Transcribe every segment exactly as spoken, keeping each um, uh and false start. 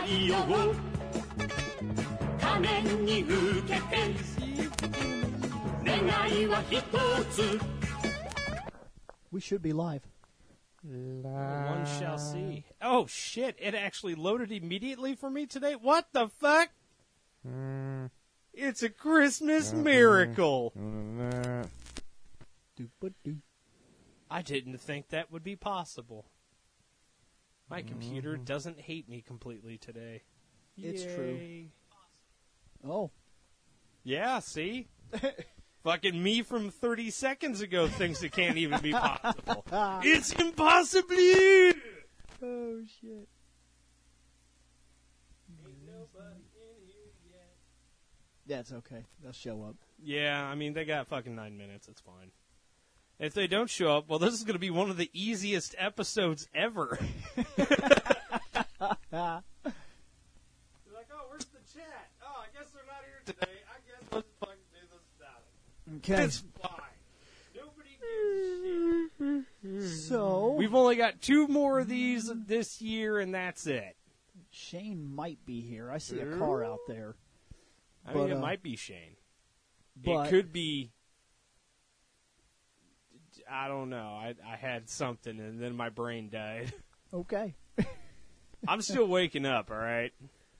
イオを仮面に受けて願いは一つ We should be live. One shall see. Oh, shit. It actually loaded immediately for me today? What the fuck? Mm. It's a Christmas miracle. I didn't think that would be possible. My computer doesn't hate me completely today. It's Yay. true. Oh. Yeah, see? Fucking me from thirty seconds ago thinks it can't even be possible. It's impossible! Oh, shit. Ain't nobody in here yet. That's okay. They'll show up. Yeah, I mean, they got fucking nine minutes. It's fine. If they don't show up, well, this is going to be one of the easiest episodes ever. You're like, oh, where's the chat? Oh, I guess they're not here today. I guess let's fucking do this without it. Okay. It's fine. Nobody gives a shit. So, We've only got two more of these this year, and that's it. Shane might be here. I see a car out there. I But, mean, it uh, might be Shane. but- It could be... I don't know. I, I had something, and then my brain died. Okay. I'm still waking up, all right?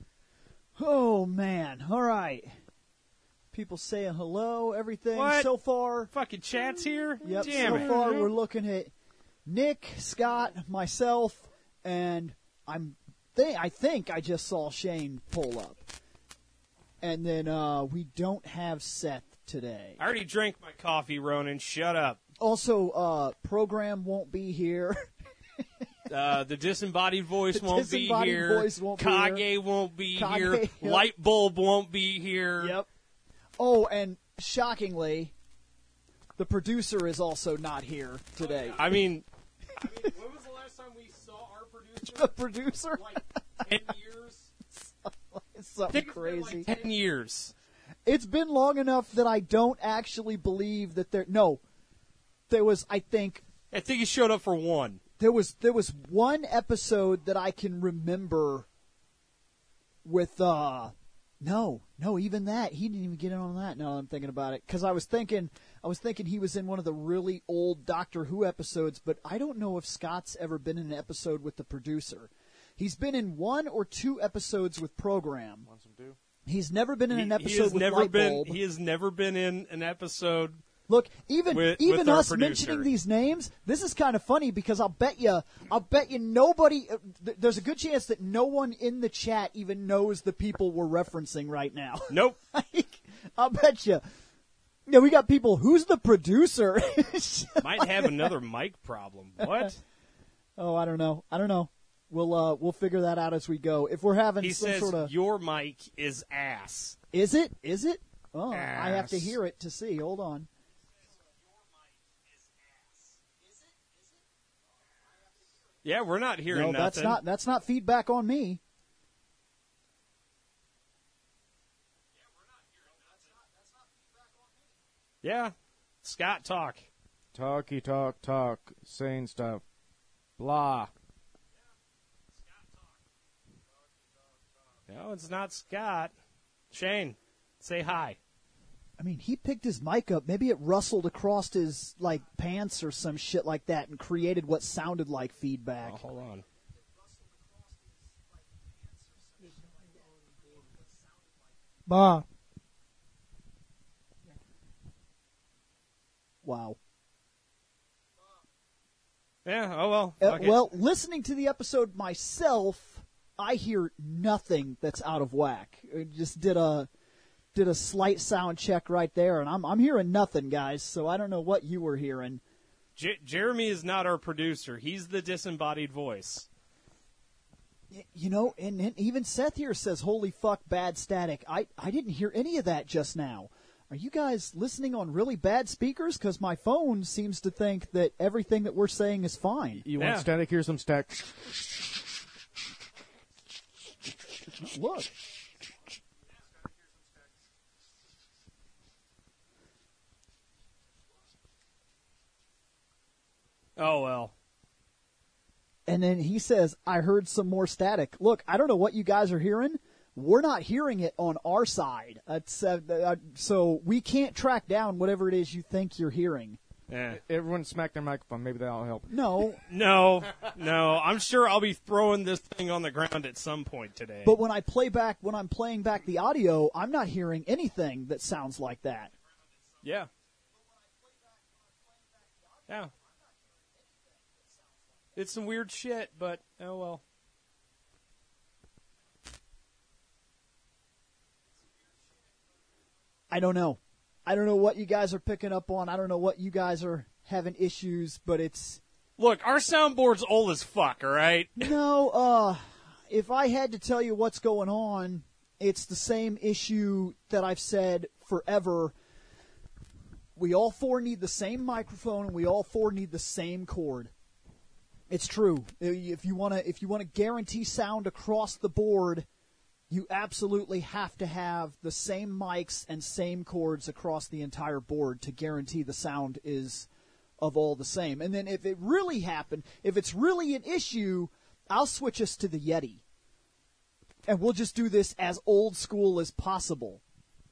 Oh, man. All right. People saying hello, everything. What? So far, Fucking chat's here? yep, Damn so it. far we're looking at Nick, Scott, myself, and I'm th- I think I just saw Shane pull up. And then uh, we don't have Seth today. I already drank my coffee, Ronan. Shut up. Also, uh, program won't be here. Uh, the disembodied voice The won't disembodied be here. voice won't be Kage here. won't be Kage, here. yep. Light bulb won't be here. Yep. Oh, and shockingly, the producer is also not here today. I mean, I mean, when was the last time we saw our producer? The producer? Like ten years? It's I something think it's been crazy. like ten years. It's been long enough that I don't actually believe that there. No, there was. I think I think he showed up for one. there was there was one episode that I can remember. With uh, no, no, even that he didn't even get in on that. Now I'm thinking about it because I was thinking I was thinking he was in one of the really old Doctor Who episodes, but I don't know if Scott's ever been in an episode with the producer. He's been in one or two episodes with Program. Want some dew? He's never been in He, an he episode has with never Light been. Bulb. He has never been in an episode. Look, even With- even with our us producer. mentioning these names, this is kind of funny because I'll bet you, I'll bet you nobody. Uh, th- there's a good chance that no one in the chat even knows the people we're referencing right now. Nope. Like, I'll bet you. Yeah, we got people. Who's the producer? Might have another mic problem. What? Oh, I don't know. I don't know. We'll uh, we'll figure that out as we go. If we're having He some says sort of, your mic is ass. is it? Is it? Oh, I have to Ass. hear it to see. Hold on. Yeah, we're not hearing No, nothing. that's not that's not feedback on me. Yeah, Scott, talk. Talky talk talk, saying stuff. Blah. No, it's not Scott. Shane, say hi. I mean, he picked his mic up. Maybe it rustled across his like pants or some shit like that and created what sounded like feedback. Oh, hold on. Bah. Wow. Yeah, oh well. Uh, fuck it. well, listening to the episode myself, I hear nothing that's out of whack. I just did a did a slight sound check right there, and I'm I'm hearing nothing, guys. So I don't know what you were hearing. J- Jeremy is not our producer. He's the disembodied voice. Y- You know, and, and even Seth here says, "Holy fuck, bad static." I I didn't hear any of that just now. Are you guys listening on really bad speakers? Because my phone seems to think that everything that we're saying is fine. You Yeah. want static? Here's some static. Look. Oh well. And then he says, I heard some more static. Look, I don't know what you guys are hearing. We're not hearing it on our side. It's, uh, uh, so we can't track down whatever it is you think you're hearing. Yeah. Everyone smack their microphone. Maybe that'll help. No, No, no. I'm sure I'll be throwing this thing on the ground at some point today. but when I play back, when I'm playing back the audio, I'm not hearing anything that sounds like that. yeah. Yeah. It's some weird shit, but oh well. I don't know. I don't know what you guys are picking up on. I don't know what you guys are having issues, but it's Look, our soundboard's old as fuck, all right? no. Uh, if I had to tell you what's going on, it's the same issue that I've said forever. We all four need the same microphone, and we all four need the same cord. It's true. If you want to, if you want to guarantee sound across the board, you absolutely have to have the same mics and same cords across the entire board to guarantee the sound is of all the same. And then if it really happened, if it's really an issue, I'll switch us to the Yeti. And we'll just do this as old school as possible.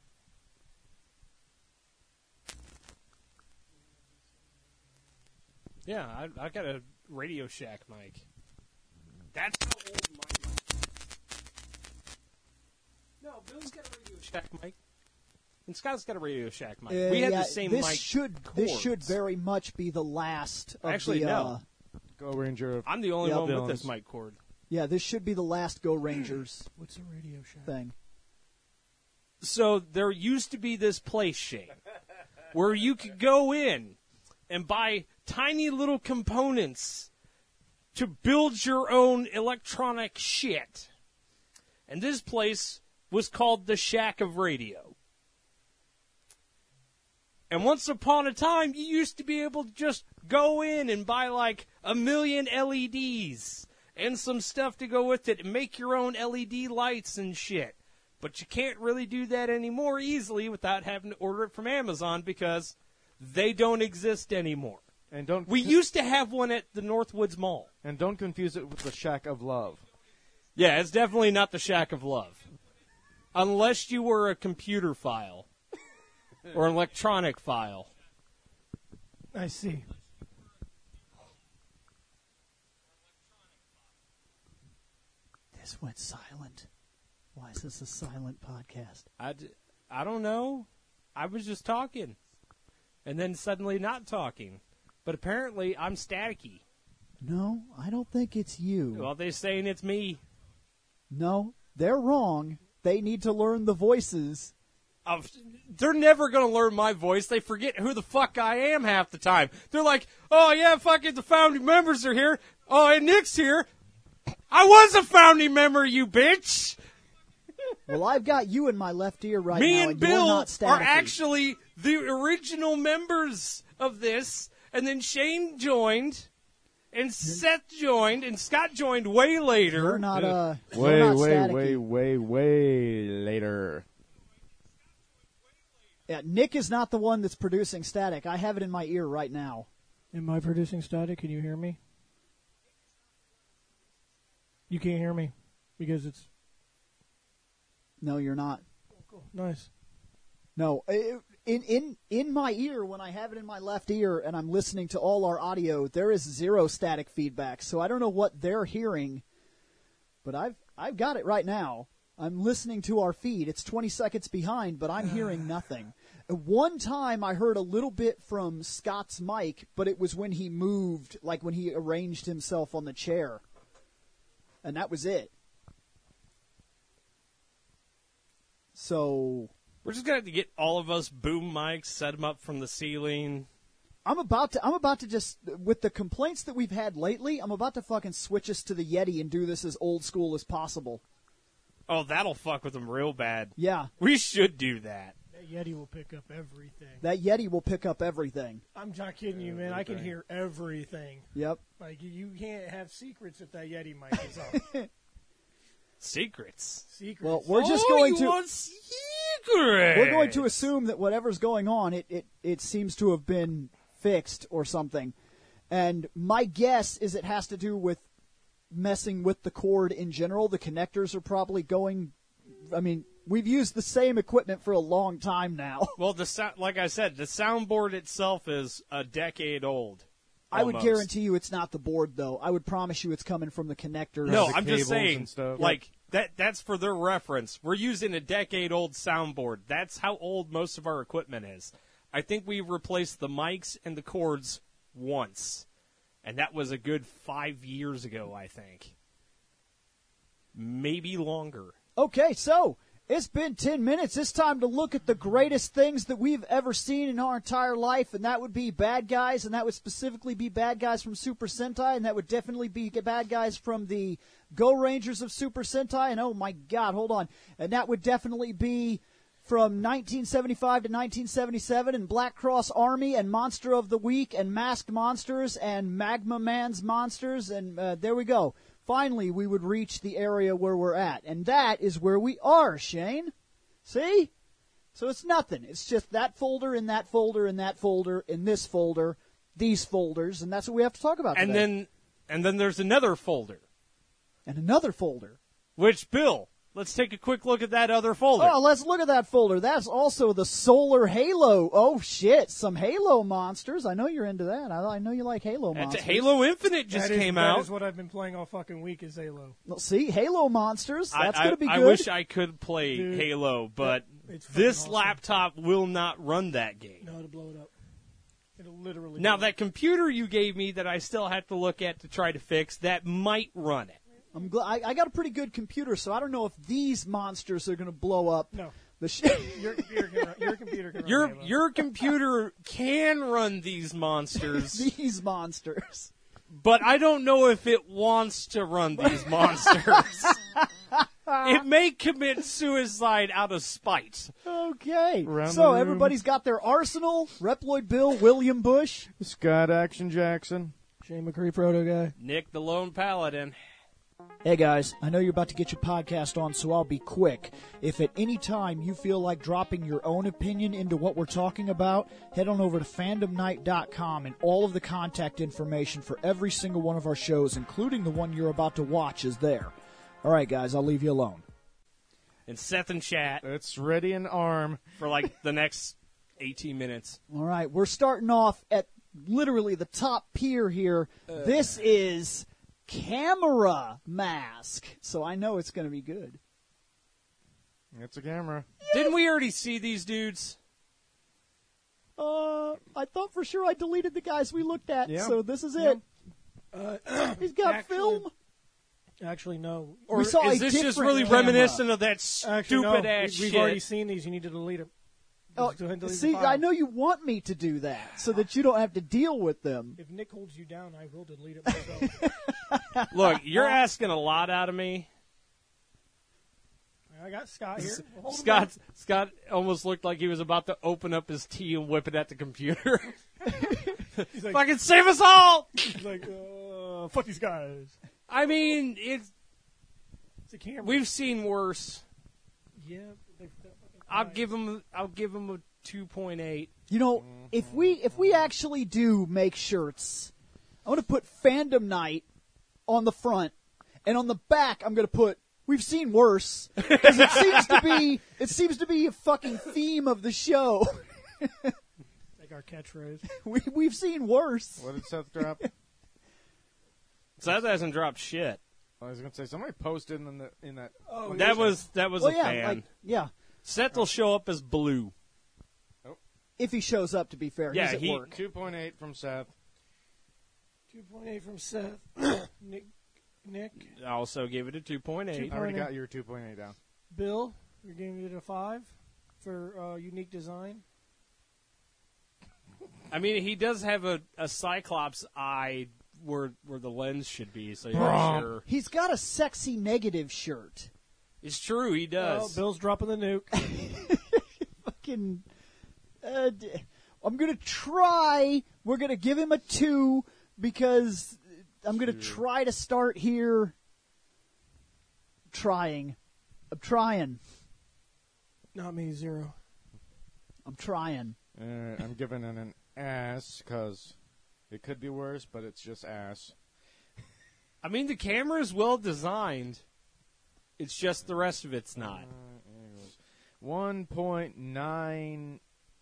Yeah, I, I got a Radio Shack mic. That's how old my mic is. No, Bill's got a Radio Shack mic. And Scott's got a Radio Shack mic. Uh, we have yeah, the same this mic should this cords. should very much be the last of Actually, the no. uh, Go Ranger. I'm the only Yeah, one with Dylan's. this mic cord. yeah, this should be the last Go Rangers What's a Radio Shack? thing. So there used to be this place, Shane, where you could go in and buy tiny little components to build your own electronic shit. And this place was called the Shack of Radio. And once upon a time, you used to be able to just go in and buy like a million L E Ds and some stuff to go with it and make your own L E D lights and shit. But you can't really do that anymore easily without having to order it from Amazon because they don't exist anymore. And don't We used to have one at the Northwoods Mall. and don't confuse it with the Shack of Love. Yeah, it's definitely not the Shack of Love. Unless you were a computer file or an electronic file. I see. This went silent. Why is this a silent podcast? I, d- I don't know. I was just talking. And then suddenly not talking. But apparently I'm staticky. No, I don't think it's you. Well, they're saying it's me. No, they're wrong. They need to learn the voices. Of, they're never going to learn my voice. They forget who the fuck I am half the time. They're like, oh, yeah, fucking the founding members are here. Oh, and Nick's here. I was a founding member, you bitch. Well, I've got you in my left ear right Me now, and you're Bill not are staticky. actually the original members of this. And then Shane joined. And Seth joined. And Scott joined way later. You're not, uh, you're Way, not way, staticky. way, way, way later. Yeah, Nick is not the one that's producing static. I have it in my ear right now. Am I producing static? Can you hear me? You can't hear me because it's No, you're not. cool. Nice. No, i- in in in my ear when I have it in my left ear and I'm listening to all our audio, there is zero static feedback. So I don't know what they're hearing, but I've I've got it right now. I'm listening to our feed. It's twenty seconds behind, but I'm hearing nothing. One time I heard a little bit from Scott's mic, but it was when he moved, like when he arranged himself on the chair. And that was it. So We're just going to have to get all of us boom mics, set them up from the ceiling. I'm about to I'm about to just with the complaints that we've had lately, I'm about to fucking switch us to the Yeti and do this as old school as possible. Oh, that'll fuck with them real bad. Yeah, We should do that. That Yeti will pick up everything. that Yeti will pick up everything. I'm not kidding you, man. I can hear everything. Yep. Like you can't have secrets if that Yeti mic is on. Secrets. Secrets. Well, we're just oh, going you to want secrets. we're going to assume that whatever's going on, it, it, it seems to have been fixed or something. And my guess is it has to do with messing with the cord in general. The connectors are probably going. I mean, we've used the same equipment for a long time now. Well, the sou- like I said, the soundboard itself is a decade old. I would almost. guarantee you it's not the board, though. I would promise you it's coming from the connectors. No, the I'm just cables saying, and stuff. like that. That's for their reference. We're using a decade-old soundboard. That's how old most of our equipment is. I think we replaced the mics and the cords once, and that was a good five years ago. I think, maybe longer. Okay, so it's been ten minutes. It's time to look at the greatest things that we've ever seen in our entire life, and that would be bad guys, and that would specifically be bad guys from Super Sentai, and that would definitely be bad guys from the Go Rangers of Super Sentai, and oh my god, hold on. And that would definitely be from nineteen seventy-five to nineteen seventy-seven, and Black Cross Army, and Monster of the Week, and Masked Monsters, and Magma Man's Monsters, and uh, there we go. Finally, we would reach the area where we're at. And that is where we are, Shane. See? So it's nothing. It's just that folder, in that folder, in that folder, in this folder, these folders, and that's what we have to talk about And today. then, and then there's another folder. And another folder. Which, Bill, let's take a quick look at that other folder. Oh, let's look at that folder. That's also the Solar Halo. Oh, shit. Some Halo monsters. I know you're into that. I, I know you like Halo And monsters. Halo Infinite just That is- came that out. is what I've been playing all fucking week is Halo. Well, see? Halo monsters. I- That's I, going to be I good. wish I could play Dude, Halo, but it's fucking this awesome. laptop will not run that game. No, to blow it up. It'll literally. Now, blow it that computer you gave me that I still have to look at to try to fix, that might run it. I'm gl- I, I got a pretty good computer, so I don't know if these monsters are going to blow up. No. The shit. Your computer can run, your computer can run Your Halo. your computer can run these monsters, These monsters. but I don't know if it wants to run these monsters. It may commit suicide out of spite. Okay. Around so the room. everybody's got their arsenal. Reploid Bill, William Bush. Scott Action Jackson. Shane McCree, proto guy. Nick the Lone Paladin. Hey guys, I know you're about to get your podcast on, so I'll be quick. If at any time you feel like dropping your own opinion into what we're talking about, head on over to fandom night dot com, and all of the contact information for every single one of our shows, including the one you're about to watch, is there. All right, guys, I'll leave you alone. And Seth and chat It's ready and arm. for like the next eighteen minutes. All right, we're starting off at literally the top pier here. This is Camera Mask, so I know it's going to be good. It's a camera. Didn't we already see these dudes? Uh, I thought for sure I deleted the guys we looked at, Yeah. so this is it. Uh, He's got Actually- film. Actually, no. Or We saw is a this just different really camera. reminiscent of that Actually, no. stupid ass we, We've shit? already seen these. You need to delete them. Oh, Just go ahead and delete see, the file. I know you want me to do that so that you don't have to deal with them. If Nick holds you down, I will delete it myself. Look, you're asking a lot out of me. I got Scott here. Hold him Scott Scott almost looked like he was about to open up his tea and whip it at the computer. up. He's like, Fucking save us all! he's like uh, fuck these guys. I mean, it's It's a camera. we've seen worse. yeah. They're, they're fucking I'll fine. give him I'll give him a two point eight. You know, if we if we actually do make shirts, I'm going to put Fandom Night on the front, and on the back I'm going to put "We've seen worse" because it seems to be it seems to be a fucking theme of the show. Like our catchphrase. we we've seen worse. What did Seth drop? Seth hasn't dropped shit. I was gonna say somebody posted in the in that. Oh, That was that was Well, a yeah, fan. like yeah. Seth will show up as blue. If he shows up, to be fair, Yeah, he's at he- work. Two point eight from Seth. two point eight from Seth. Nick, Nick, I also gave it a two point eight. I already Point eight. got your two point eight down. Bill, you're giving it a five for uh, unique design. I mean, he does have a, a Cyclops eye where where the lens should be, so you're Brom. sure. He's got a sexy negative shirt. It's true, he Oh, does. Bill's dropping the nuke. Fucking. Uh, d- I'm gonna try. We're gonna give him a two because I'm gonna try to start here. Trying. I'm trying. Not me, zero. I'm trying. Uh, I'm giving it an ass because it could be worse, but it's just ass. I mean, the camera is well designed. It's just the rest of it's not. One point nine.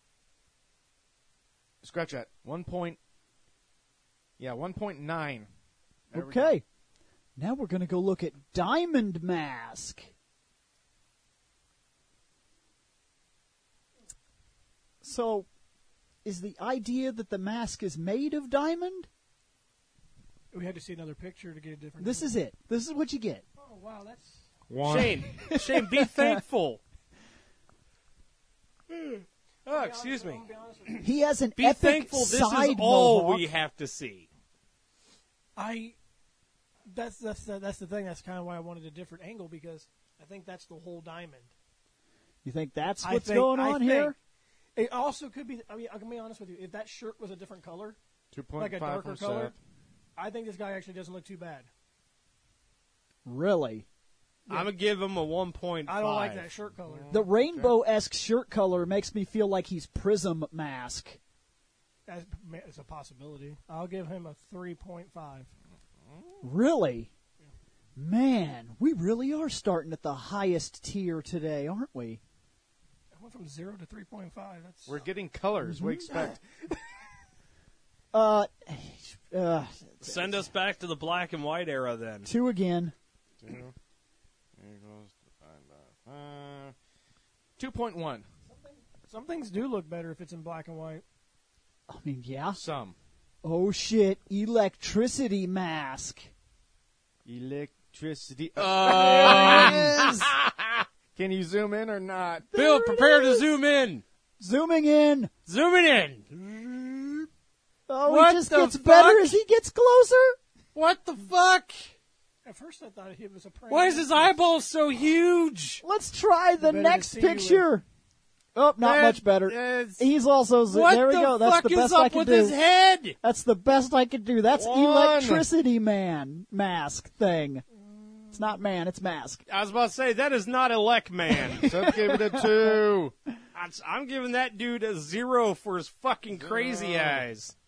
Scratch that. One point. Yeah, one point nine. There we go. Okay. Now we're going to go look at Diamond Mask. So, is the idea that the mask is made of diamond? We had to see another picture to get a different. This is it. This is what you get. Oh wow, that's. One. Shane, Shane, be thankful. Oh, excuse me. I'll be honest with you. He has an Be epic thankful this side is all mohawk. we have to see. I. That's that's the, that's the thing. That's kind of why I wanted a different angle because I think that's the whole diamond. You think that's I what's think- going I on think here? It also could be. I mean, I'm gonna be honest with you. If that shirt was a different color, Two point like a five darker from color, Seth. I think this guy actually doesn't look too bad. Really? I'm going to give him a one point five. I don't like that shirt color. The rainbow-esque shirt color makes me feel like he's Prism Mask. That's, it's a possibility. I'll give him a three point five. Really? Man, we really are starting at the highest tier today, aren't we? I went from zero to three point five. That's We're getting colors. We expect. Uh, uh, Send us back to the black and white era then. two again. Two equals divided by five. Two point one. some things do look better if it's in black and white. I mean, yeah. Some. Oh shit! Electricity Mask. Electricity. Um, There it is. Can you zoom in or not? Bill, There it prepare to is. zoom in. Zooming in. Zooming in. Oh, What he just the gets better fuck? as he gets closer. What the fuck? At first, I thought it was a prank. Why is his eyeball so huge? Let's try the Better to next see you picture. Oh, not That much better. is- He's also zo- What there we the go. That's fuck the is best up I can with do. his head? That's the best I could do. That's One. Electricity Man mask thing. It's not man, it's mask. I was about to say, that is not Elect Man. Seth gave it a two. I'm- I'm giving that dude a zero for his fucking crazy Zero. eyes.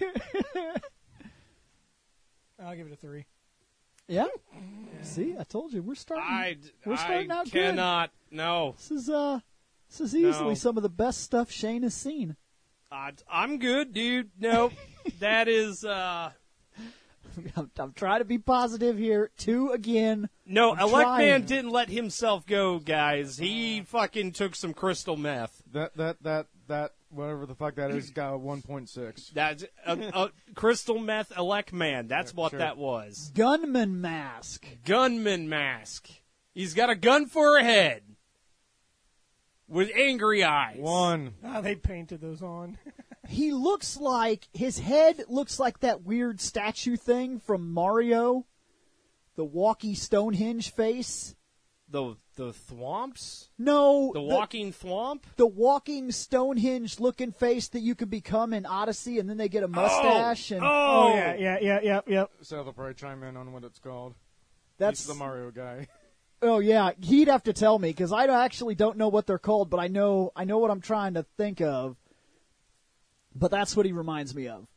I'll give it a three. Yeah. See, I told you we're starting. I, We're starting I out good. cannot. No. This is uh, this is easily No. some of the best stuff Shane has seen. I, I'm good, dude. Nope. That is, uh... I'm, I'm trying to be positive here. Two again. No, I'm Elect trying. Man didn't let himself go, guys. He fucking took some crystal meth. That that that that whatever the fuck that is got a one point six. That's a, a crystal meth Elect Man. That's Yeah, what sure. that was. Gunman mask. Gunman mask. He's got a gun for a head. With angry eyes. One. Ah, they painted those on. He looks like his head looks like that weird statue thing from Mario, the walkie Stonehenge face. The the thwomps? No, The walking thwomp? the walking Stonehenge looking face that you can become in Odyssey, and then they get a mustache, and Oh, Oh yeah, yeah, yeah, yeah, yeah. Seth will probably chime in on what it's called. that's He's the Mario guy. oh yeah, he'd have to tell me because I actually don't know what they're called, but I know I know what I'm trying to think of. But that's what he reminds me of.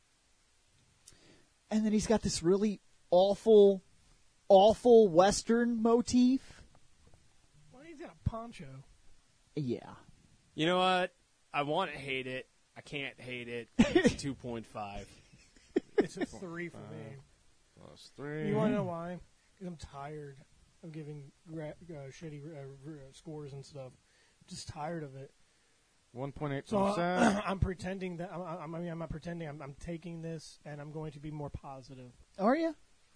And then he's got this really awful, awful Western motif. Why he's got a poncho? Yeah. You know what? I want to hate it. I can't hate it. It's two point five. It's a three for me. Plus three. You want to know why? Because I'm tired of giving gra- uh, shitty uh, r- uh, scores and stuff. I'm just tired of it. One point eight So from uh, Seth. I'm pretending that I'm, I'm, I mean I'm not pretending. I'm, I'm taking this and I'm going to be more positive. Are you?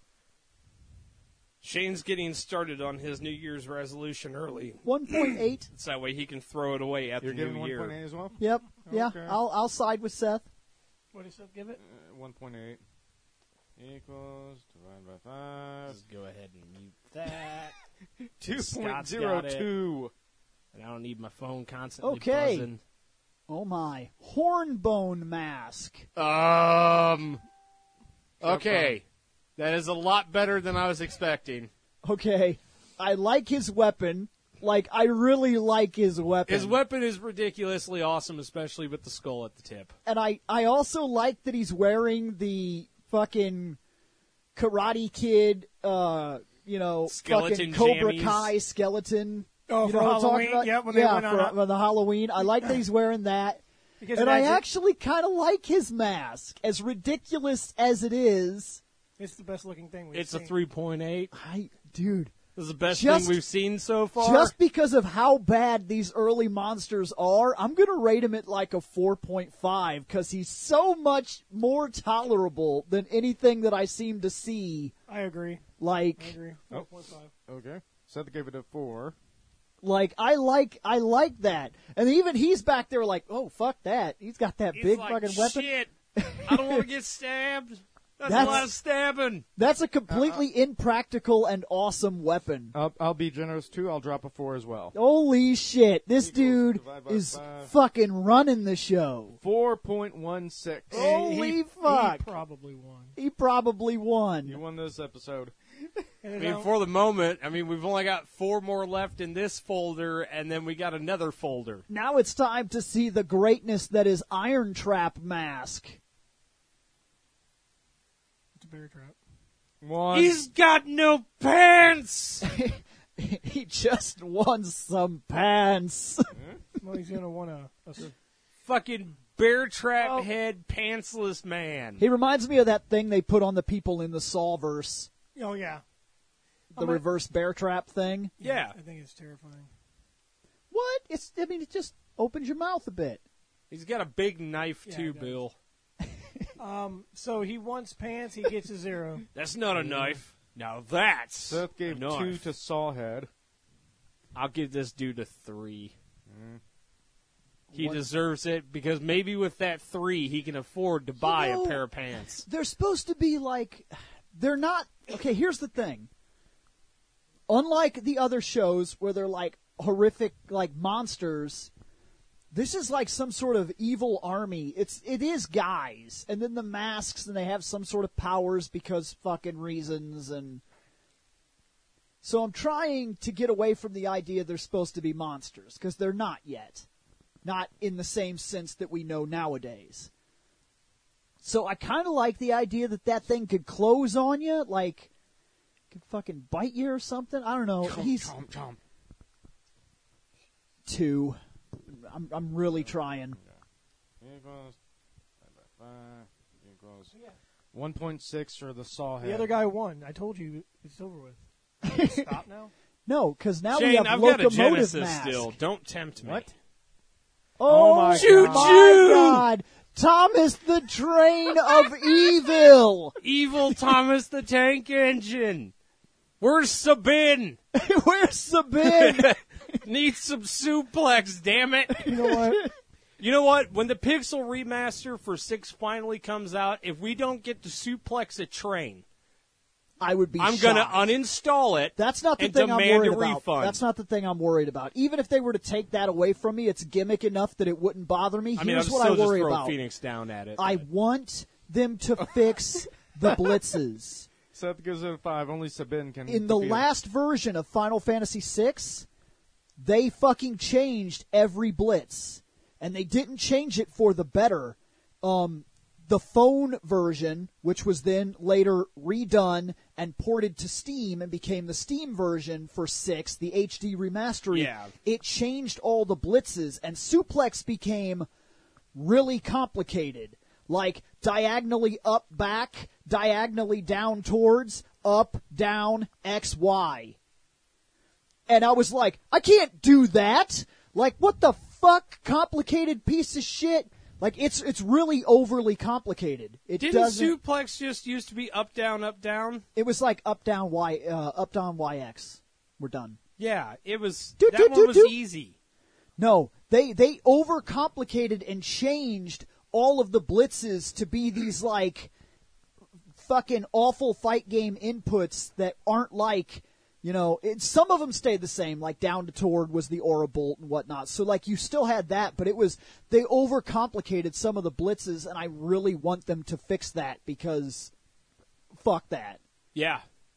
Shane's getting started on his New Year's resolution early. one point eight. It's that way he can throw it away at You're the giving new one year. point eight as well. Yep. Yeah. Okay. I'll I'll side with Seth. What does that give it? Uh, one point eight equals divided by five. Just go ahead and mute that. Two point Scott's zero got it. two. And I don't need my phone constantly Okay. buzzing. Oh my. Hornbone mask. Um. Okay. That is a lot better than I was expecting. Okay. I like his weapon. Like I really like his weapon. His weapon is ridiculously awesome, especially with the skull at the tip. And I, I also like that he's wearing the fucking Karate Kid, uh, you know, Skeleton fucking Cobra jammies. Kai skeleton. Oh, you for know what I'm talking Halloween? about? Yeah, when they yeah, went on for, a- for the Halloween. I like that he's wearing that. Because And it I adds a- actually kind of like his mask. As ridiculous as it is, it's the best looking thing we've It's seen. a three point eight. I, dude, This is the best Just- thing we've seen so far. just because of how bad these early monsters are, I'm going to rate him at like a four point five because he's so much more tolerable than anything that I seem to see. I agree. I Like, agree. Oh. four point five. Okay. Seth gave it a four. like I like, I like that. And even he's back there like, oh, fuck that. He's got that He's big like, fucking weapon. Shit, I don't want to get stabbed. That's, That's- a lot of stabbing. That's a completely Uh-uh. impractical and awesome weapon. I'll, I'll be generous too. I'll drop a four as well. Holy shit, this Equals dude divide by is five. fucking running the show. Four point one six. Holy he, fuck. He probably won. He probably won. You won this episode. And I it mean, now- for the moment, I mean, we've only got four more left in this folder, and then we got another folder. Now it's time to see the greatness that is Iron Trap Mask. it's a bear trap. One. He's got no pants. He just wants some pants. Well, he's gonna want a. a Fucking bear trap Oh. head, pantsless man. He reminds me of that thing they put on the people in the Sawverse, oh yeah. the I'm a- reverse bear trap thing. Yeah. I think it's terrifying. What? It's. I mean, it just opens your mouth a bit. He's got a big knife Yeah, too, he does. Bill. Um. So he wants pants. He gets a zero. That's not a knife. Now that's Seth gave a knife. two to Sawhead. I'll give this dude a three. He What? deserves it because maybe with that three, he can afford to buy know- a pair of pants. They're supposed to be like, they're not. Okay, here's the thing. Unlike the other shows where they're like horrific, like monsters, this is like some sort of evil army. It's it is guys, and then the masks, and they have some sort of powers because fucking reasons, and so I'm trying to get away from the idea they're supposed to be monsters because they're not yet, not in the same sense that we know nowadays. So I kind of like the idea that that thing could close on you, like could fucking bite you or something. I don't know. He's Chomp, chomp. two. I'm I'm really trying. Equals divide by five equals one point six for the Sawhead. The other guy won. I told you it's over with. Stop now. No, because now we Shane, have I've got a locomotive Genesis mask. still. Don't tempt me. What? Oh, Oh my my God. God! Thomas the Train of Evil. Evil Thomas the Tank Engine. Where's Sabine? Where's Sabine? Needs some suplex, damn it. You know what? You know what? When the Pixel remaster for six finally comes out, if we don't get to suplex a train, I would be. I'm going to uninstall it. That's not the and thing I'm demand worried a about. refund. That's not the thing I'm worried about. Even if they were to take that away from me, it's gimmick enough that it wouldn't bother me. I mean, Here's I'd what still I just worry throw about. Phoenix down at it. I but- want them to fix the blitzes. Seth gives it a five. Only Sabine can. In the defeat him. last version of Final Fantasy six, they fucking changed every blitz, and they didn't change it for the better. Um, the phone version, which was then later redone and ported to Steam and became the Steam version for six, the H D remaster, Yeah. it changed all the blitzes, and suplex became really complicated. Like diagonally up, back, diagonally down towards, up, down, X, Y. And I was like, I can't do that. Like, what the fuck, complicated piece of shit? Like, it's it's really overly complicated. It Didn't doesn't. suplex just used to be up, down, up, down? It was like up, down, Y, uh, up, down, Y, X. We're done. Yeah, it was. Do, that do, one do, was do. easy. No, they they overcomplicated and changed all of the blitzes to be these like fucking awful fight game inputs that aren't like, you know, it, some of them stayed the same, like down to toward was the aura bolt and whatnot. So like you still had that, but it was they overcomplicated some of the blitzes, and I really want them to fix that because fuck that. Yeah.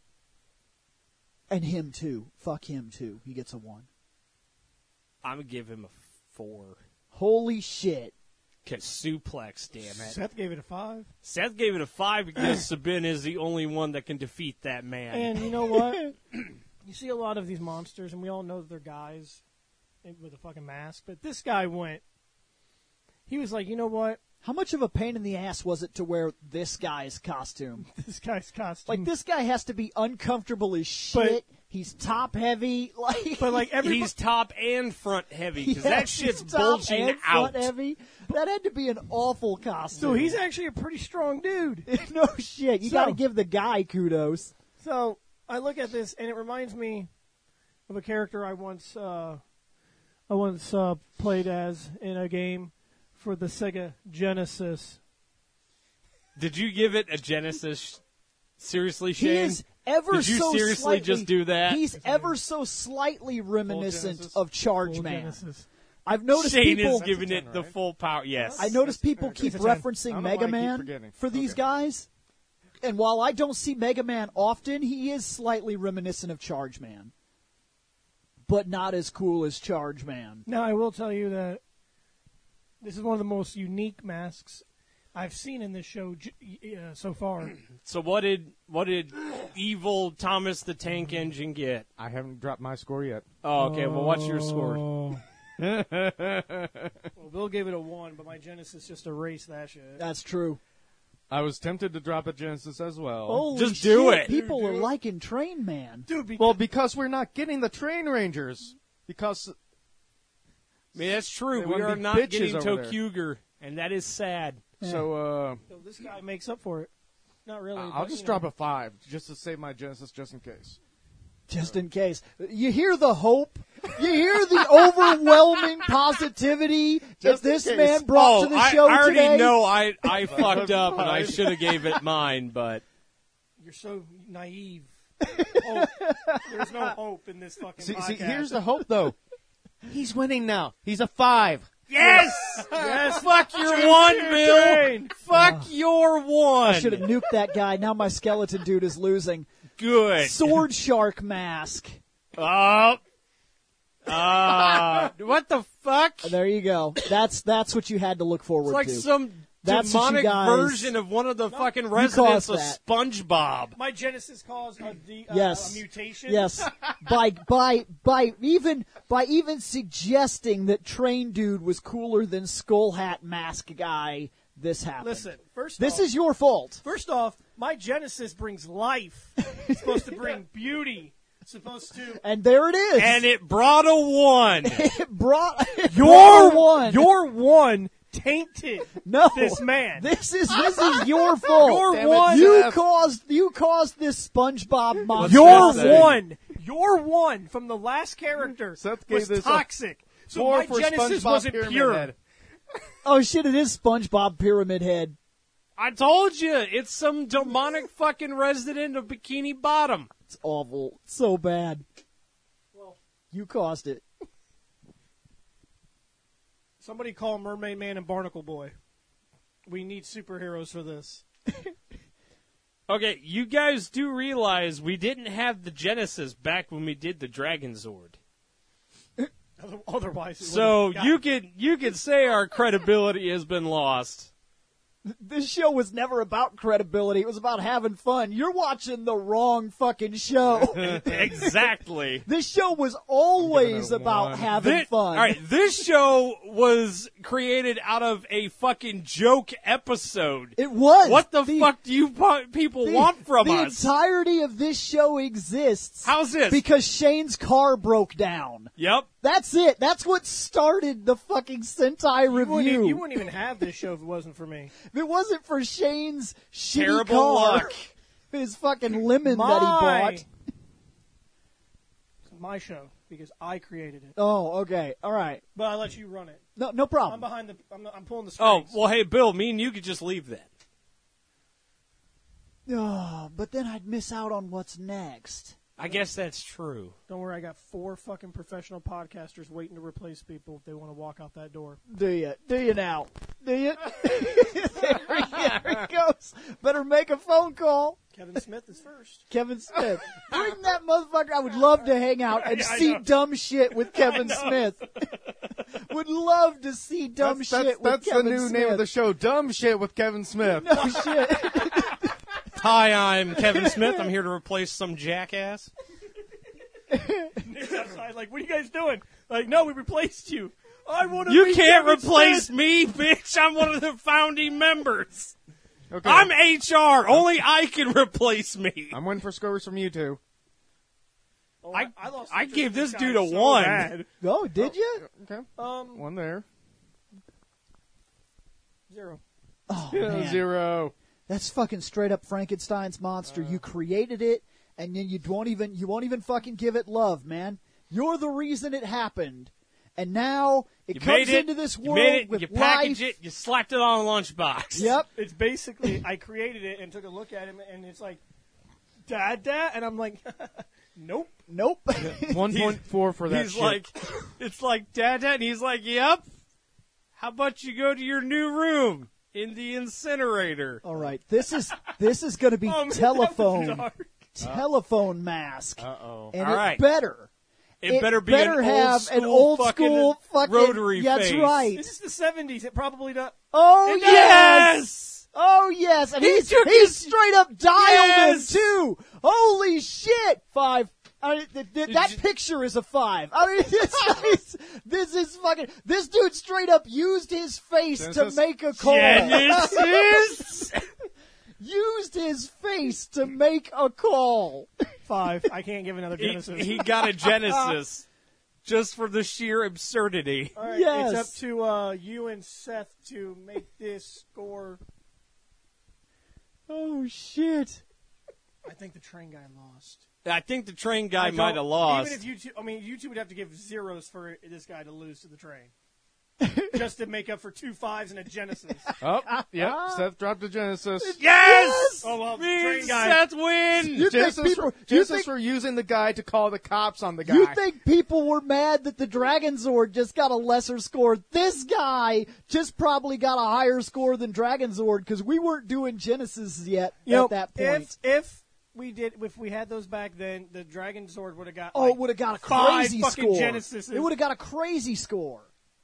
And him too. Fuck him too. He gets a one. I'm going to give him a four. Holy shit. 'Cause suplex, damn it. Seth gave it a five. Seth gave it a five because Sabin is the only one that can defeat that man. And you know what? You see a lot of these monsters, and we all know that they're guys with a fucking mask. But this guy went. He was like, you know what? How much of a pain in the ass was it to wear this guy's costume? This guy's costume. Like, this guy has to be uncomfortable as shit. But- He's top heavy. Like, But like every He's top and front heavy because yes, that shit's he's top bulging and out. front heavy. That had to be an awful costume. so he's actually a pretty strong dude. no shit. You So- got to give the guy kudos. So I look at this, and it reminds me of a character I once uh, I once uh, played as in a game for the Sega Genesis. Did you give it a Genesis? Seriously, Shane? He is ever Did you so seriously slightly, just do that? He's ever so slightly reminiscent Genesis? of Charge Full Man. Genesis. I've noticed Shane people. is giving ten, it the right? full power. Yes. I noticed people keep It's a ten. referencing I don't know Mega why I keep Man forgetting. for these Okay. guys. And while I don't see Mega Man often, he is slightly reminiscent of Charge Man. But not as cool as Charge Man. Now I will tell you that this is one of the most unique masks I've seen in this show j- uh, so far. So what did what did evil Thomas the Tank Engine get? I haven't dropped my score yet. Oh, okay. Well, what's your score? Oh. Well, Bill gave it a one, but my Genesis just erased that shit. That's true. I was tempted to drop a Genesis as well. Holy Just do shit, it. People are liking Train Man. Dude, because Well, because we're not getting the Train Rangers. Because I mean, that's true. They We wanna are be not bitches getting over there. Tokuger, and that is sad. so, uh, so this guy makes up for it. Not really. I'll but, just you drop know. a five just to save my Genesis, just in case. Just in case. You hear the hope? You hear the overwhelming positivity that Just in this case. man brought oh, to the I, show I already today? know I, I fucked up and I should have gave it mine, but You're so naive. Hope. There's no hope in this fucking See, podcast. see, here's the hope, though. He's winning now. He's a five. yes, yes, fuck your one, Bill. Fuck your one. I should have nuked that guy. Now my skeleton dude is losing. Good. Sword Shark mask. Oh. Uh, what the fuck? There you go. That's that's what you had to look forward It's like to. some That's what you demonic guys- version of one of the fucking residents caused of that. SpongeBob. My Genesis caused a, de- uh, Yes. a mutation. Yes, by by by even by even suggesting that Train Dude was cooler than Skull Hat Mask Guy, this happened. Listen, first this off, is your fault. first off, my Genesis brings life. It's supposed to bring beauty. It's supposed to. And there it is. And it brought a one. it brought Your one. Your one tainted no, this man. This is this is your fault. Your Damn it, one. you Seth. caused you caused this SpongeBob monster. Your Seth say? one. Your one from the last character Seth gave was this a toxic. So Four my for Genesis SpongeBob wasn't Pyramid pure. Head. Oh shit! It is SpongeBob Pyramid Head. I told you, it's some demonic fucking resident of Bikini Bottom. It's awful. So bad. Well, You caused it. somebody call Mermaid Man and Barnacle Boy. We need superheroes for this. Okay, you guys do realize we didn't have the Genesis back when we did the Dragon Zord. Other- Otherwise, it So would've you could you could say our credibility has been lost. This show was never about credibility. It was about having fun. You're watching the wrong fucking show. Exactly. This show was always I'm giving it a about one. having Thi- fun. All right, this show was created out of a fucking joke episode. It was. What the, fuck do you po- people the- want from the us? entirety of this show exists How's this? because Shane's car broke down. Yep. That's it. That's what started the fucking Sentai You wouldn't, review. e- you wouldn't even have this show if it wasn't for me. If it wasn't for Shane's shitty Terrible car, luck. his fucking lemon My, that he bought. It's my show because I created it. Oh, okay. All right. But I let you run it. No, no I'm problem. behind the. I'm, I'm pulling the Oh, strings. well, hey, Bill, me and you could just leave then. Oh, but then I'd miss out on what's next. I guess that's true. Don't worry, I got four fucking professional podcasters waiting to replace people if they want to walk out that door. Do you? Do you now? Do you? there, he, there he goes. Better make a phone call. Kevin Smith is first. Kevin Smith. Bring that motherfucker. I would love to hang out and I see know. dumb shit with Kevin Smith. would love to see dumb that's shit that's, with that's the Kevin new Smith. name of the show. Dumb shit with Kevin Smith. No shit. Hi, I'm Kevin Smith. I'm here to replace some jackass. Nick's outside, like, what are you guys doing? Like, no, we replaced you. I want to. You can't replace me, bitch. I'm one of the founding members. Okay. I'm H R. Only I can replace me. I'm waiting for scores from you two. Oh, I- I, lost I interest gave in this guy dude a so one. bad. Oh, did you? Okay. Um, One there. zero. Oh, man. Zero. That's fucking straight up Frankenstein's monster. You created it, and then you won't even you won't even fucking give it love, man. You're the reason it happened, and now it You comes made it, into this you world made it, with you packaged life. it, you slapped it on a lunchbox. Yep. It's basically, I created it and took a look at him, and it's like, Dad, Dad? And I'm like, nope. Nope. One point four for that He's shit. like, it's like, Dad, Dad, and he's like, yep. How about you go to your new room in the incinerator? All right. This is this is going to be Oh, man, telephone that was dark. telephone mask, Uh-oh. and All it right. better. It, better be better an have old school an old fucking school fucking rotary That's face. right. This is the seventies. It probably does. Oh It yes. Yes! Oh yes, and He he's took he's his- straight up dialed Yes! him too. Holy shit! Five. I mean, th- th- that you- picture is a five. I mean, this, this, this is fucking. This dude straight up used his face to Genesis? make a call. Genesis! Used his face to make a call. Five. I can't give another he, Genesis. he got a Genesis just for the sheer absurdity. All right, Yes. it's up to uh, you and Seth to make this score. Oh shit! I think the train guy lost. I think the train guy I might don't- have lost. Even if you two, I mean, you two would have to give zeros for this guy to lose to the train, just to make up for two fives and a Genesis. Oh, yep. Seth dropped a Genesis. Yes! Oh, well, Me train and guy. Seth win! You think Genesis, people? for, You Genesis think, for using the guy to call the cops on the guy. you think people were mad that the Dragon Zord just got a lesser score? This guy just probably got a higher score than Dragon Zord because we weren't doing Genesis yet You know, at that point. If if we did, if we had those back then, the Dragon Sword would have got. Oh, like, it would have got a five crazy fucking score. Genesises. It would have got a crazy score.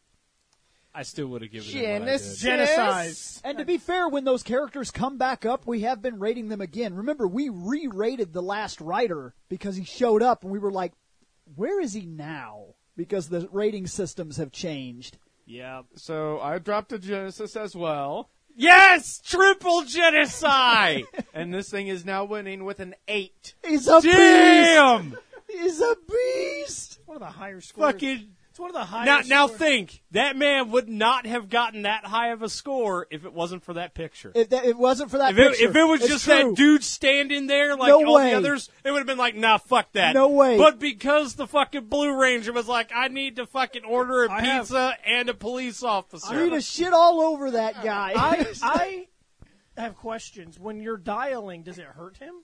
I still would have given him what I did. Genesis. Genocide. And to be fair, when those characters come back up, we have been rating them again. Remember, we re-rated the last writer because he showed up, and we were like, where is he now? Because the rating systems have changed. Yeah. So I dropped a Genesis as well. Yes! Triple genocide! And this thing is now winning with an eight. He's a Damn! beast! He's a beast! One of the higher scores. Fucking. It's one of the higher. Now, now scores. think. That man would not have gotten that high of a score if it wasn't for that picture. If that, it wasn't for that If it, picture, if it was it's just true. that dude standing there like No all way. the others, it would have been like, nah, fuck that. No way. But because the fucking Blue Ranger was like, I need to fucking order a I have- pizza and a police officer. I need to shit all over that guy. I I have questions. When you're dialing, does it hurt him?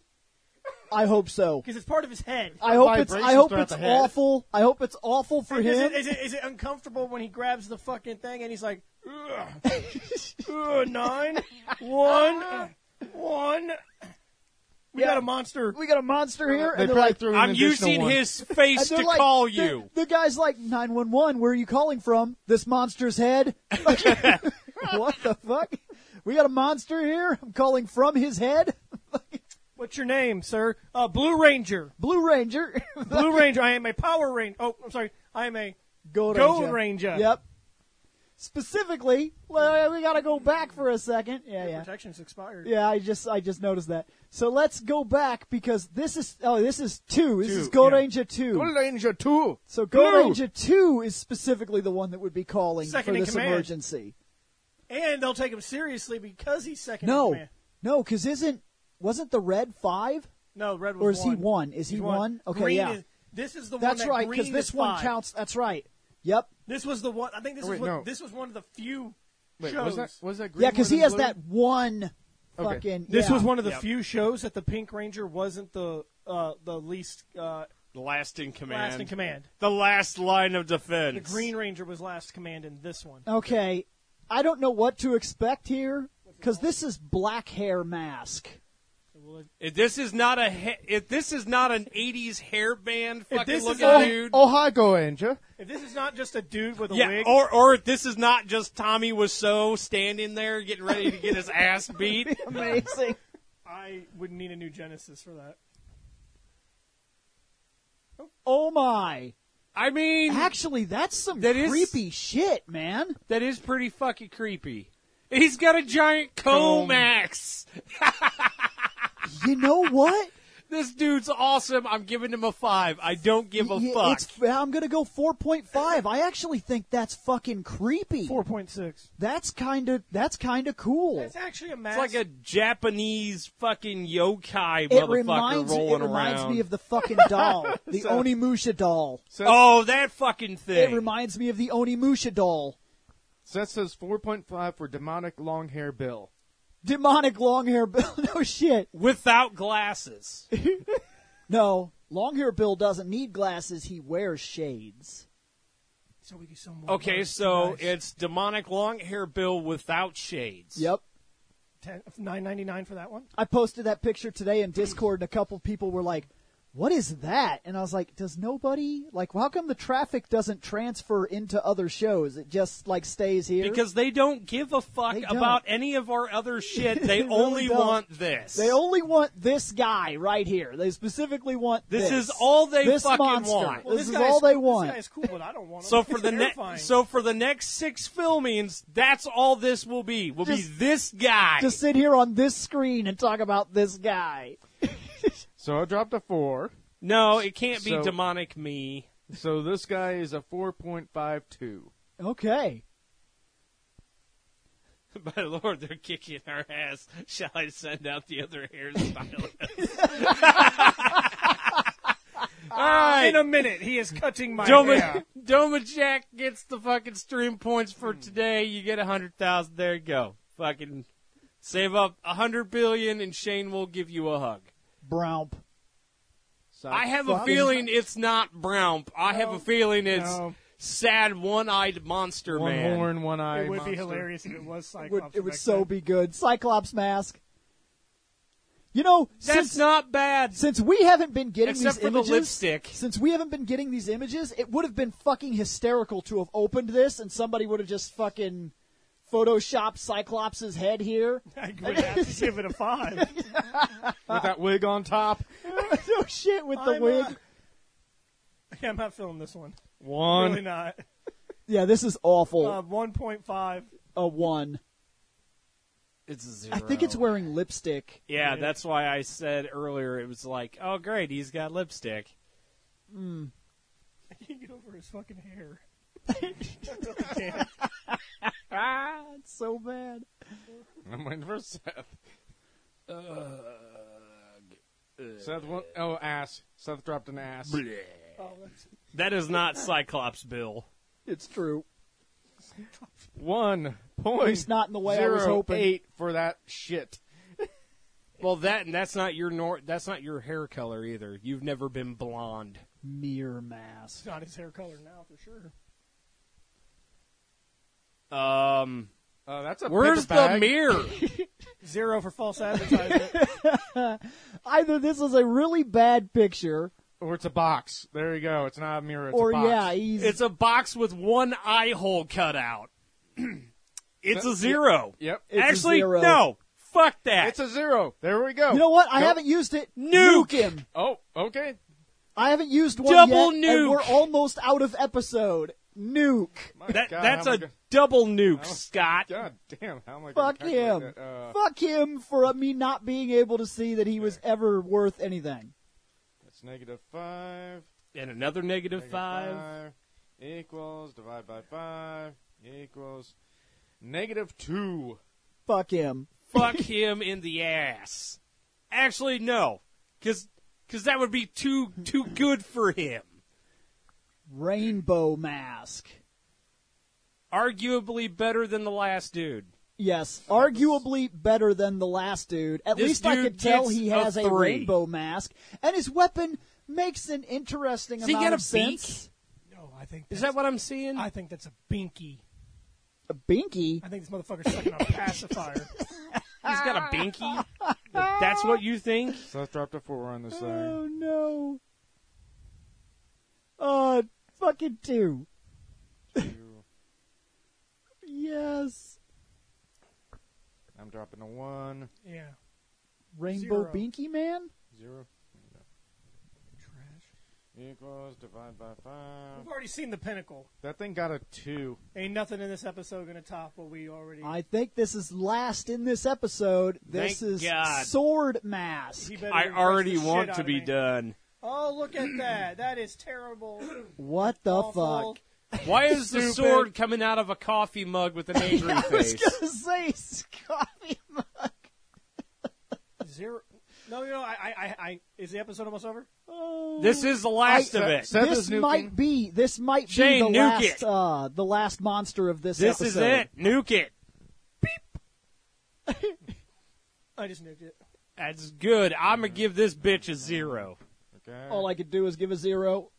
I hope so. Because it's part of his head. I hope it's. Vibrations I hope throughout it's the head. awful. I hope it's awful for Is him. it, is, it, is it uncomfortable when he grabs the fucking thing and he's like, ugh, ugh, nine, one, one. We Yeah. got a monster. We got a monster here, They and they're probably like, threw in an I'm additional using one. his and face they're to like- call the- you. The guy's like, nine one one, where are you calling from? This monster's head? Like, what the fuck? We got a monster here? I'm calling from his head? What's your name, sir? Uh, Blue Ranger. Blue Ranger. Blue Ranger. I am a Power Ranger. Oh, I'm sorry. I am a Gold Gold Ranger. Ranger. Yep. Specifically, well, we got to go back for a second. Yeah, yeah. Protection's expired. Yeah, I just I just noticed that. So let's go back because this is oh this is two. This Two, is Gold yeah. Ranger two. Gold Ranger two. So Gold Blue. Ranger two is specifically the one that would be calling Second for in this command. emergency. And they'll take him seriously because he's second No, in command. no, because isn't wasn't the red five No, Red was or is one. he one? Is he He's one? Okay, Green yeah, is, this is the that's one that right. Because this one five. counts. That's right. Yep. This was the one. I think this Oh, was wait, what, no. this was one of the few Wait, shows. was that was that green? Yeah, because more he than has blue? that one Okay. fucking. This yeah. was one of the Yep. few shows that the Pink Ranger wasn't the uh, the least uh, Last in command. last in command. The last line of defense. The Green Ranger was last command in this one. Okay, I don't know what to expect here because this is black hair mask. Well, If this is not a ha- if this is not an eighties hairband If fucking this is looking not- dude. Oh, hi, go, Angel. if this is not just a dude with a Yeah, wig, or or if this is not just Tommy Wiseau standing there getting ready to get his ass beat. Amazing. I would need a new Genesis for that. Oh my. I mean, Actually, that's some That is- creepy shit, man. that is pretty fucking creepy. He's got a giant comb Comb. axe. You know what? This dude's awesome. I'm giving him a five. I don't give a Y- fuck. It's, I'm gonna go four point five. I actually think that's fucking creepy. Four point six. That's kind of that's kind of cool. That's actually a It's mask. like a Japanese fucking yokai It motherfucker reminds rolling it reminds around. me of the fucking doll, the So- Onimusha doll. oh, that fucking It thing. reminds me of the Onimusha doll. Seth says four point five for demonic long hair Bill. Demonic long hair Bill. No shit. Without glasses. No, long hair Bill doesn't need glasses. He wears shades. so we do some more. Okay, nice- so nice. it's demonic long hair Bill without shades. Yep. nine ninety-nine for that one. I posted that picture today in Discord, and a couple people were like, "What is that?" And I was like, "Does nobody like? How come the traffic doesn't transfer into other shows? It just like stays here." Because they don't give a fuck They don't. about any of our other shit. They, They really only don't. want this. they only want this guy right here. They specifically want This this. is all they this fucking monster. want. Well, this is guy's- all they want. This guy's cool, but I don't want him. So for the He's next, terrifying. so for the next six filmings, that's all this will be. Will Just- be this guy. To sit here on this screen and talk about this guy. So I dropped a four. No, it can't be So- demonic me. So this guy is a four point five two. Okay. My lord, they're kicking our ass. Shall I send out the other hairstylist? All right. in a minute, he is cutting my Doma, hair. Doma Jack gets the fucking stream points for today. You get a hundred thousand. There you go. Fucking save up a hundred billion, and Shane will give you a hug. Brown. So I have a fucking- feeling it's not Brown. I have a feeling it's No. sad, one-eyed monster one man. horn, one eye. It would be monster. hilarious if it was It Cyclops. would, it would back so then. be good. Cyclops mask. You know, That's since not bad. since we haven't been getting Except these for the images, lipstick. since we haven't been getting these images, it would have been fucking hysterical to have opened this and somebody would have just fucking photoshopped Cyclops' head here. I would have to give it a five. With that wig on top. No shit with the I'm, wig. uh, yeah, I'm not filming this one. One. Really not. Yeah, this is awful. Uh, one point five. A one. It's a zero. I think it's wearing lipstick. Yeah, Yeah. that's why I said earlier it was like, oh great, he's got lipstick. Mm. I can't get over his fucking hair. I really can't. Ah, it's so bad. I'm waiting for Seth. Seth, won- oh, ass. Seth dropped an ass. Oh, that's, That is not Cyclops Bill. It's true. One point. At least not in the way I was zero hoping. eight for that shit. Well, that and that's not your nor- that's not your hair color either. You've never been blonde. Mirror mask. it's not his hair color now for sure. Um, Uh, that's a where's paper the bag. mirror? Zero for false advertisement. Either this is a really bad picture, Or it's a box. There you go. It's not a mirror. It's or a box. yeah, he's It's a box with one eye hole cut out. It's That- a zero. Yep. It's a Actually, zero. no. Fuck that. It's a zero. There we go. You know what? I Go. haven't used it. Nuke. him. Oh, okay. I haven't used one Double yet, and nuke. we're almost out of episode. Nuke. My that God, that's how am I a gonna- double nuke, Oh, Scott. God damn. How am I Fuck gonna him. calculate that? Uh, Fuck him for me not being able to see that he was ever worth anything. That's negative five. And another negative Negative five. equals divide by five equals negative two. Fuck him. Fuck him in the ass. Actually, no, because that would be too too good for him. Rainbow mask. Arguably better than the last dude. Yes, arguably better than the last dude. At This least I dude could tell gets he a has a, three. rainbow mask, and his weapon makes an interesting Does he amount get a of sense. No, I think Is that's, that what I'm seeing? I think that's a binky. A binky. I think this motherfucker's sucking on a pacifier. He's got a binky. That's what you think? Seth dropped a four on the side. Oh no. Uh, fucking two. Two. Yes. I'm dropping a one. Yeah. Rainbow Zero. Binky Man? Zero. Trash. Equals divide by five. We've already seen the pinnacle. That thing got a two. Ain't nothing in this episode going to top what we already. I think this is last in this episode. This Thank is God. Sword Mask. He better I impress already the shit want out to of be me. done. Oh, look at that. That is terrible. What the Awful. fuck? Why is the Stupid. sword coming out of a coffee mug with an angry I was face? gonna say coffee mug. Zero. No, you know, I, I, I, I, is the episode almost over? Oh. This is the last I- of it. Seth this is nuking. might be this might Shane, be the nuke last it. uh the last monster of this, This episode. is it. Nuke it. I just nuked it. That's good. I'm going to give this bitch a zero. Okay. All I could do is give a zero.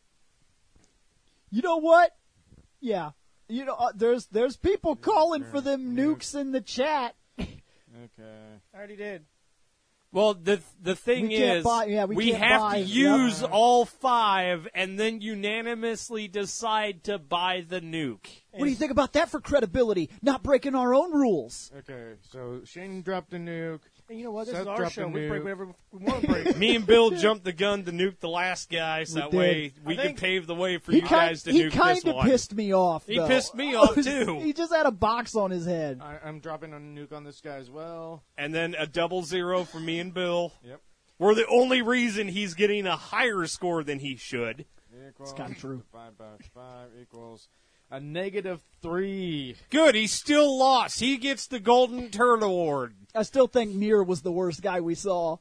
You know what? Yeah. You know, uh, there's there's people calling for them nukes in the chat. Okay. I already did. Well, the the thing We can't is, buy- yeah, we can't have buy- to yep. use all five and then unanimously decide to buy the nuke. What do you think about that for credibility? Not breaking our own rules. Okay. So Shane dropped a nuke. And you know what? This Seth is our dropped show. a We break nuke. whatever we want to break. Me and Bill jumped the gun to nuke the last guy, so We that did. way we I could think- pave the way for He you kind, guys to he nuke kind this of one. pissed me off. He though. pissed me off, too. He just had a box on his head. I, I'm dropping a nuke on this guy as well. And then a double zero for me and Bill. Yep. We're the only reason he's getting a higher score than he should. Equals kinda true. Five by five equals a negative three. Good, he still lost. He gets the Golden Turd Award. I still think Mir was the worst guy we saw.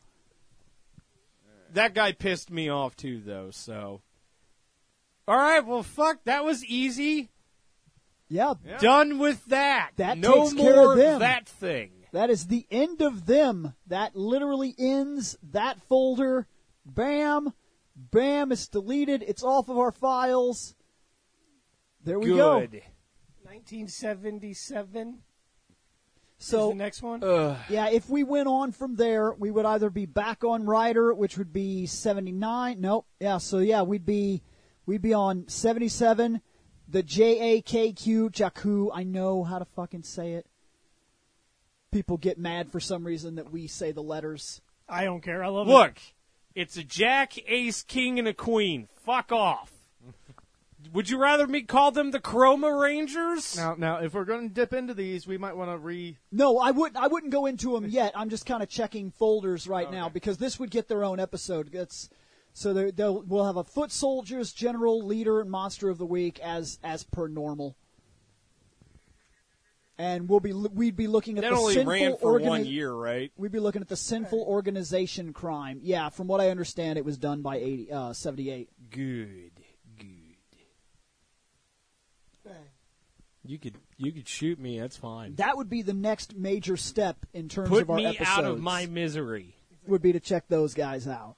That guy pissed me off too, though, so. Alright, well, fuck, that was easy. Yeah, Yeah. Done with that. That no takes care more of them. that thing. that is the end of them. That literally ends that folder. Bam. Bam, it's deleted. It's off of our files. There we go. Good. nineteen seventy-seven is So the next one. Ugh. yeah, if we went on from there, we would either be back on Ryder, which would be seventy-nine. Nope. Yeah, so yeah, we'd be we'd be on seventy-seven. The J A K Q Jakku. I know how to fucking say it. People get mad for some reason that we say the letters. I don't care. I love it. Look, it's a Jack, Ace, King, and a Queen. Fuck off. Would you rather me call them the Chroma Rangers? Now, now, if we're going to dip into these, we might want to re. No, I wouldn't. I wouldn't go into them yet. I'm just kind of checking folders right Okay. now because this would get their own episode. That's so they- they'll we'll have a foot soldiers, general, leader, and monster of the week as as per normal. And we'll be we'd be looking at That the only sinful ran for organi- one year, right? We'd be looking at the sinful organization crime. Yeah, from what I understand, it was done by eighty, uh, seventy-eight. Good, good. You could you could shoot me. That's fine. That would be the next major step in terms Put of our me episodes. out of my misery. Would be to check those guys out.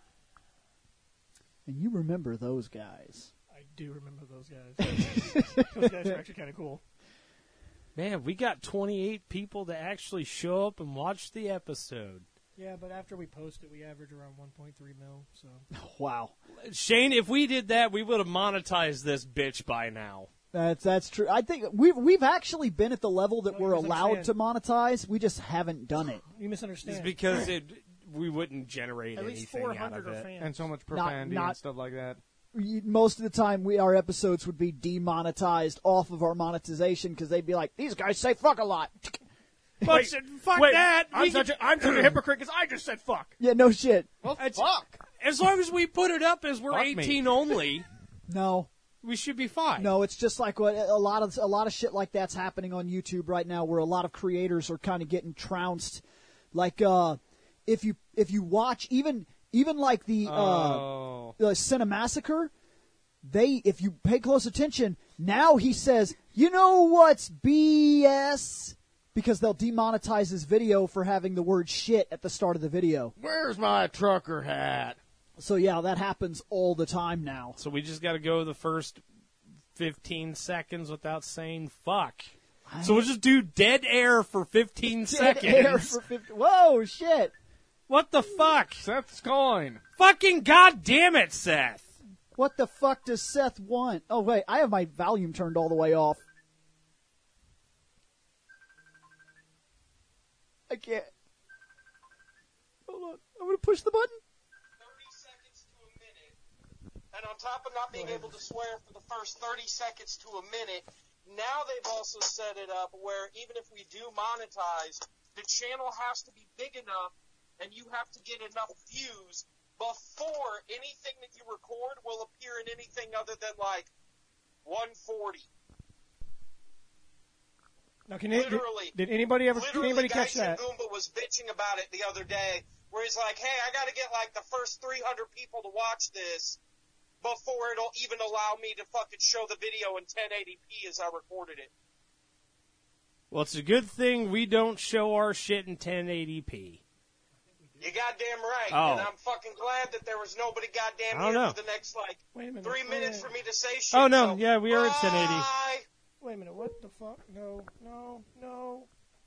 And you remember those guys. I do remember those guys. Those guys are actually kind of cool. Man, we got twenty-eight people to actually show up and watch the episode. Yeah, but after we post it, we average around one point three mil. So Wow. Shane, if we did that, we would have monetized this bitch by now. That's that's true. I think we've we've actually been at the level that No, you we're allowed to misunderstand. monetize. We just haven't done it. you misunderstand. It's because it we wouldn't generate At least anything four out hundred of are it. fans. And so much profanity not- and stuff like that. You- Most of the time, we our episodes would be demonetized off of our monetization because they'd be like, "These guys say fuck a lot." Fuck, fuck Wait, that! I'm We such, can- a, I'm such a hypocrite because I just said fuck. Yeah, no shit. Well, It's- fuck. As long as we put it up as we're Fuck me. eighteen only, No, we should be fine. no. It's just like what a lot of a lot of shit like that's happening on YouTube right now, where a lot of creators are kind of getting trounced. Like, uh, if you if you watch even even like the uh, Oh. the Cinemassacre, they if you pay close attention, now he says, "You know what's B S?" Because they'll demonetize his video for having the word shit at the start of the video. Where's my trucker hat? So yeah, that happens all the time now. So we just got to go the first fifteen seconds without saying fuck. So we'll just do dead air for fifteen Dead seconds. air for fifty. Whoa, shit! What the fuck? Seth's calling. Fucking goddamn it, Seth. What the fuck does Seth want? Oh wait, I have my volume turned all the way off. I can't. Hold on, I'm gonna push the button. thirty seconds to a minute. And on top of not being able to swear for the first thirty seconds to a minute, now they've also set it up where even if we do monetize, the channel has to be big enough and you have to get enough views before anything that you record will appear in anything other than like one forty. Now, can it, Literally. did, did anybody ever? Did Literally, anybody catch Geisha that? Goomba was bitching about it the other day, where he's like, "Hey, I got to get like the first three hundred people to watch this before it'll even allow me to fucking show the video in ten eighty p as I recorded it." Well, it's a good thing we don't show our shit in ten eighty p. You goddamn right. Oh. And I'm fucking glad that there was nobody goddamn I don't here know. for the next like Wait a minute. three wait a minutes minute. for me to say shit. Oh, no. So, Yeah, we are at ten eighty. bye. Wait a minute. What the fuck? No, no, no,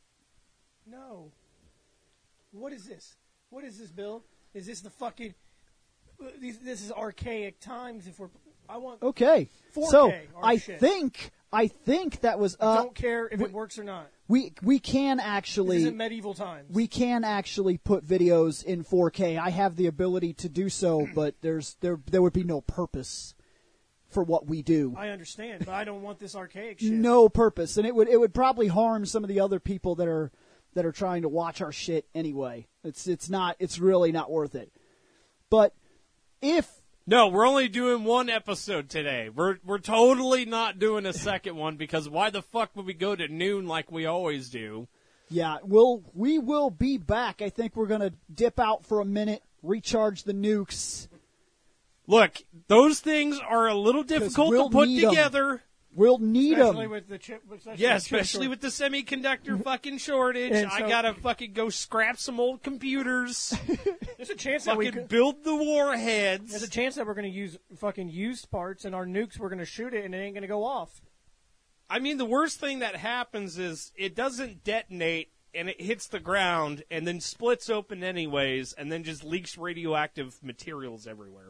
no. What is this? What is this, Bill? Is this the fucking? These, this is archaic times. If we're, I want. Okay, four K so or I shit. think I think that was I uh don't care if we- it works or not. we we can This actually isn't medieval times. we can actually put videos in four K. I have the ability to do so, but there's there there would be no purpose for what we do. I understand, but I don't want this archaic shit. No purpose, and it would it would probably harm some of the other people that are that are trying to watch our shit anyway. It's it's not it's really not worth it. But if No, we're only doing one episode today. We're we're totally not doing a second one because why the fuck would we go to noon like we always do? yeah, we'll we will be back. I think we're gonna dip out for a minute, recharge the nukes. Look, those things are a little difficult we'll to put need 'em. together. We'll need especially them. with the chip. Especially Yeah, with the chip especially short- with the semiconductor fucking shortage. And I so- gotta fucking go scrap some old computers, There's a chance that we fucking could, build the There's a warheads. chance that we're going to use fucking used parts, and our nukes we're going to shoot it, and it ain't going to go off. I mean, the worst thing that happens is it doesn't detonate and it hits the ground and then splits open anyways and then just leaks radioactive materials everywhere.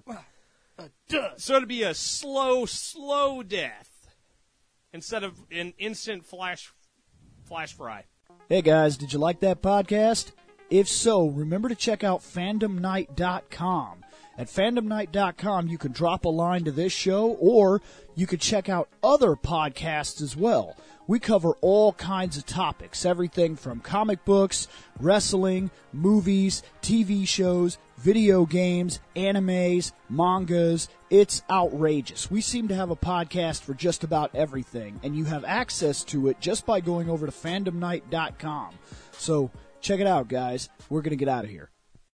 So it'd be a slow, slow death instead of an instant flash, flash fry. Hey guys, did you like that podcast? If so, remember to check out fandom night dot com. At fandom night dot com, you can drop a line to this show, or you could check out other podcasts as well. We cover all kinds of topics, everything from comic books, wrestling, movies, T V shows, video games, animes, mangas. It's outrageous. We seem to have a podcast for just about everything, and you have access to it just by going over to fandom night dot com. So check it out, guys. We're going to get out of here.